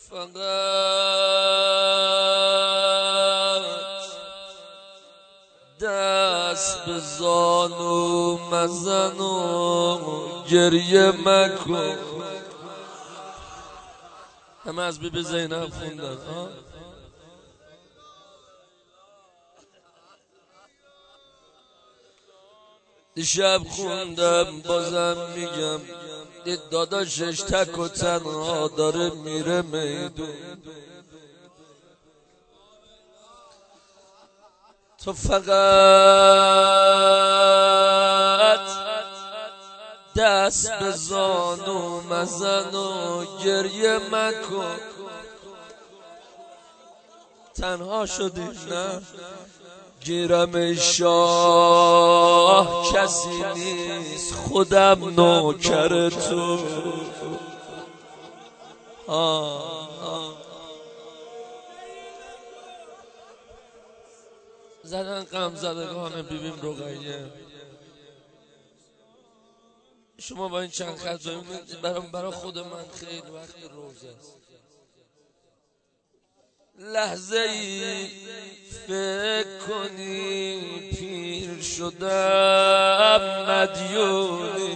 فقط دست به زانو مزن و گریه مکن. همه از بیبی زینب خوندن. دیشب خوندم بازم میگم، دید داداشش تک و تنها داره میره میدون. تو فقط دست به زانو مزن و گریه مکن. تنها شدی نه گیرم شاه کسی نیست، خودم نوکر تو. زدن غم زدگان بیبیم رقیه. شما با این چند خط ببینید برای خود من خیلی وقت روزه است. لحظه ای فکر کنی پیر شدم مدیونی،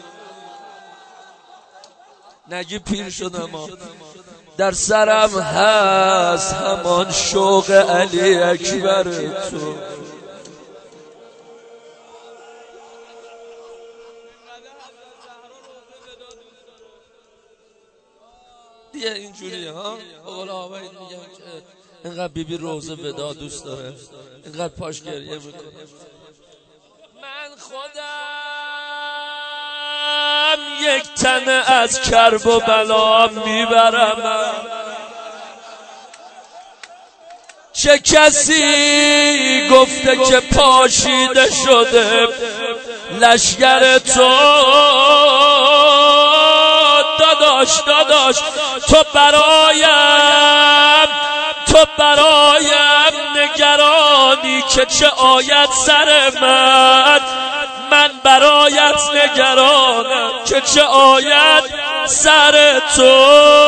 نگی پیر شدم در سرم هست همان شوق علی اکبر تو. دیگه اینجوریه ها. بقول آقایی میگم که اینقدر بیبی روزه ودا دوست داره، اینقدر پاش گریه میکنه. من خودم یک تنه از کرب و بلا میبرم. چه کسی گفته که پاشیده شده لشگر تو؟ داداش تو برایم نگرانی که چه آید سر من برایت نگرانم که چه آید سر تو.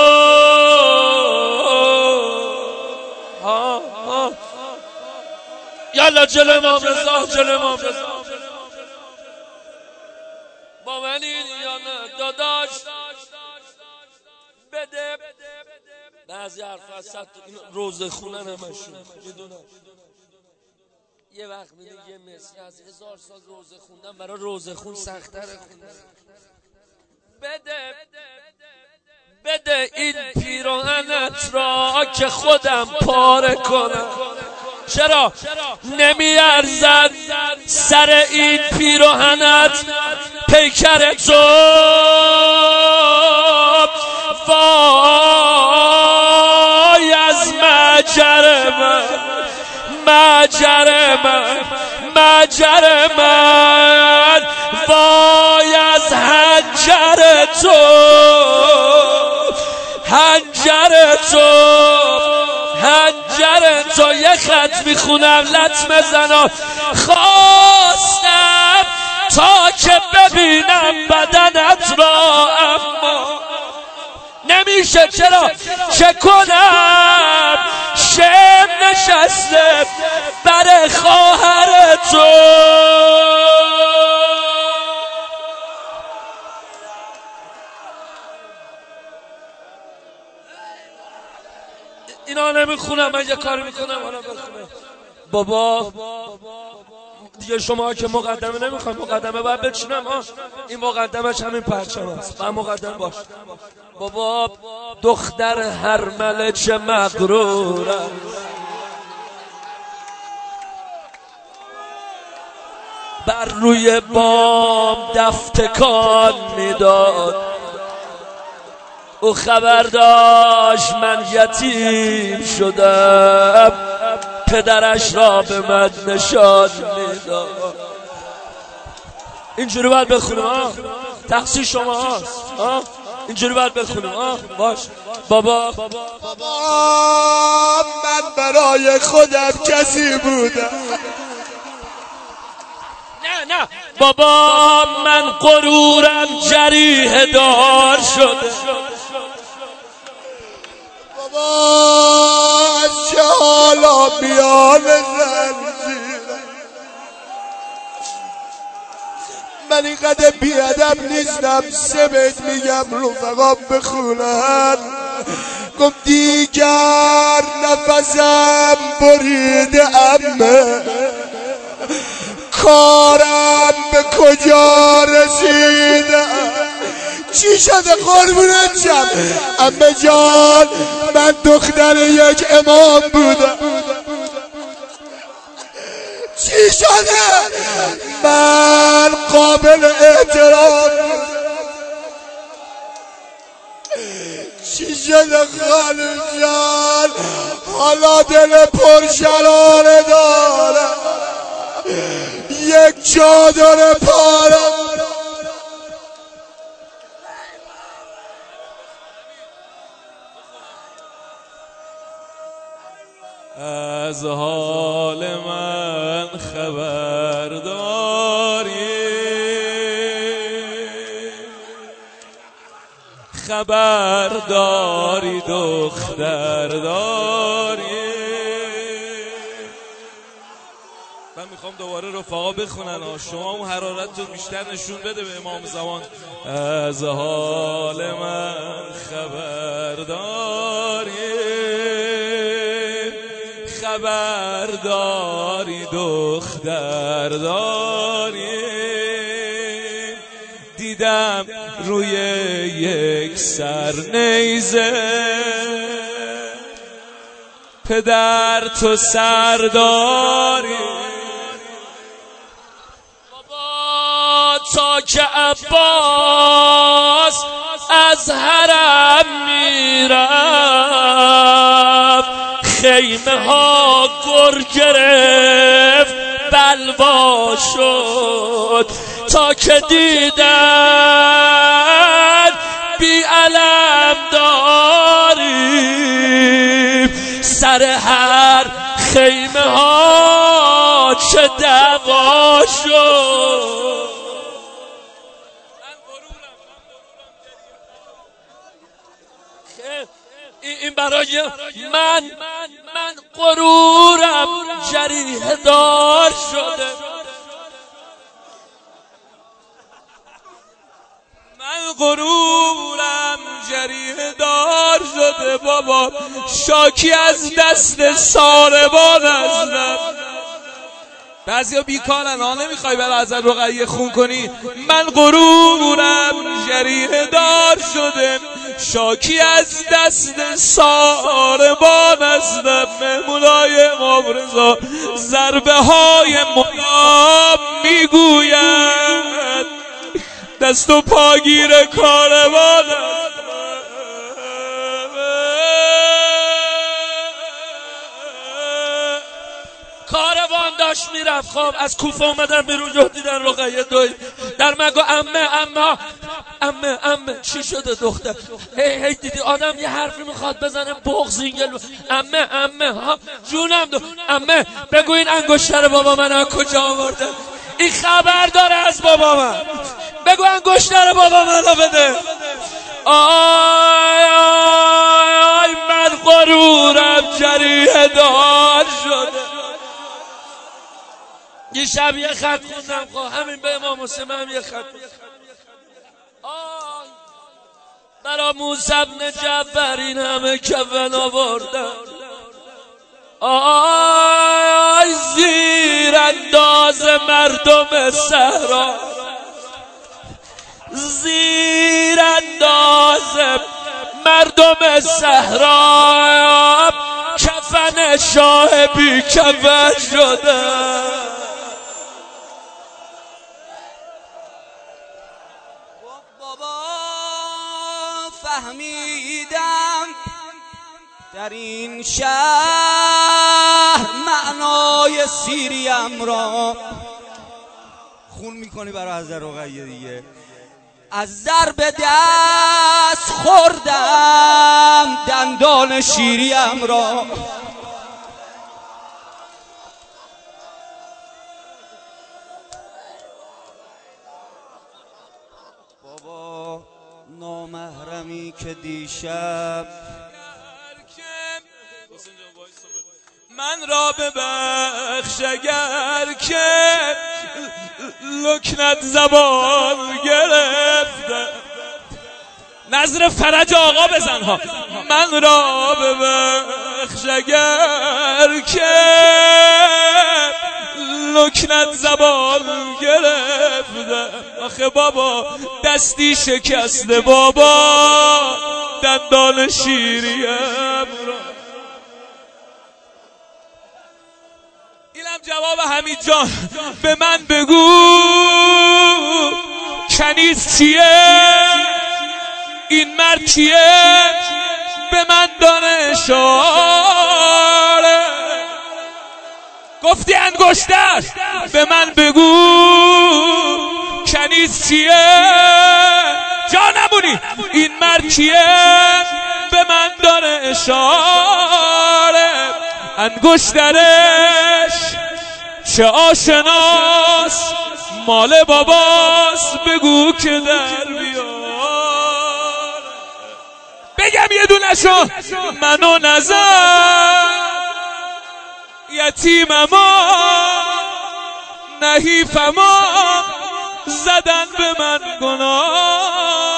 یالا جلو امام رضا، جلو امام رضا با منی یا نه داداش؟ بده بعضی حرف هست روزه خونن همشون میدونم. یه وقت میده یه مصری از 1000 سال روزه خوندن برای روزه خون سخت‌تره خوندن. بده این پیراهنت را که خودم پاره کنم. چرا نمیارزد سر این پیراهنت پیکر تو؟ وای از مجر من وای از هنجر تو یه خط میخونم لطمه زنا. خواستم تا که ببینم بدنت را اما نمیشه. چرا چه کنم شم نشسته بر خواهر تو. اینا نمیخونم، من یه کاری میکنم حالا بخونم. بابا دیگه شما که مقدمه نمیخوایم، مقدمه باید بچینم. این مقدمش همین پرچم است، باید مقدمه باش. بابا دختر هرمله چه مغرورم، بر روی بام دفتکان میداد. او خبر داشت من یتیم شدم، پدرش را به من نشان میداد. اینجوری باید بخونم. تقصیر شما هست. اینجوری باید بخونم. باش. بابا من برای خودم کسی بودم. نه بابا من غرورم جریح دار شده. بابا از چه حالا میان زنجیرم، من اینقدر بیادب نیستم. 3 بیت میگم رفقا بخونن. گفت دیگر نفسم بریده امه، کارم به کجا رسیده. چی شده قربونت شم؟ عمه جان من دختر یک امام بودم. چی شده؟ من قابل احترام. چی شده خانم جان؟ حالا دل پرشراره داره، یک چادر پاره. از حال من خبر داری، خبر داری دختر داری. من میخوام دوباره رفقا بخونن، شما اون حرارت رو بیشتر نشون بده به امام زمان. از حال من خبر داری، خبر داری دختر داری. دیدم روی یک سر نیزه، پدر تو سرداری. بابا تا که عباس از حرم میرفت، خیمه ها گر گرفت بلوا شد. تا که دیدن بی علم داریم، سر هر خیمه ها چه دعوا شد. این برای من غرورم جریح دار شده، من غرورم جریح دار شده. بابا شاکی از دست ساربان هستم. بعضیا بیکارن ها، نمیخوای برای ازت رقیه خون کنی. من غرورم جریح دار شده، شاکی از دست ساربان هستم. مهمونای امام رضا ضربه های مدام میگوید، دست و پاگیر کاروان. کاروان داشت میرفت. خب از کوفه اومدن بیرون، جا دیدن رقیه دوی در مگو امه چی شده دختر؟ هی دیدی آدم یه حرفی میخواد بزنه بغض اینگل. امه ها جونم امه بگو این انگشتر بابا من از کجا آورده؟ این خبر داره از بابا من. بگو انگشتر بابا منو بده. آی من غرورم جریح دار شده. یه شب یه خط خوندم، خب همین به امام حسین هم یه خط. آی برا موسی بن جعفر این همه کفن آوردن. آی زیر انداز مردم صحرا، زیر انداز مردم صحرا، کفن شاه بی کفن شده. بابا فهمیدم در این شهر معنای سیریم را. خون میکنی برای حضرت رقیه دیگه. از ضرب دست خوردم دندان شیریم را. بابا نامحرمی که دیشب من را ببخش اگر که لکنت زبان گرفته. نظر فرج آقا بزن ها. من را ببخش اگر که لکنت زبان گرفته. آخه بابا دستی شکسته بابا دندان شیریم را. اینم جواب حمید جان. به من بگو کنیز چیه، این مرد کیه، به من دان اشاره. گفتی انگشتر، به من بگو کنیز چیه، جا نمونی، این مرد کیه، به من دان اشاره. انگشترش چه آشناس، مال باباس، بگو که در بیار. بگم یه دونشو، منو نزن یتیمما نحیفما، زدن به من گناه.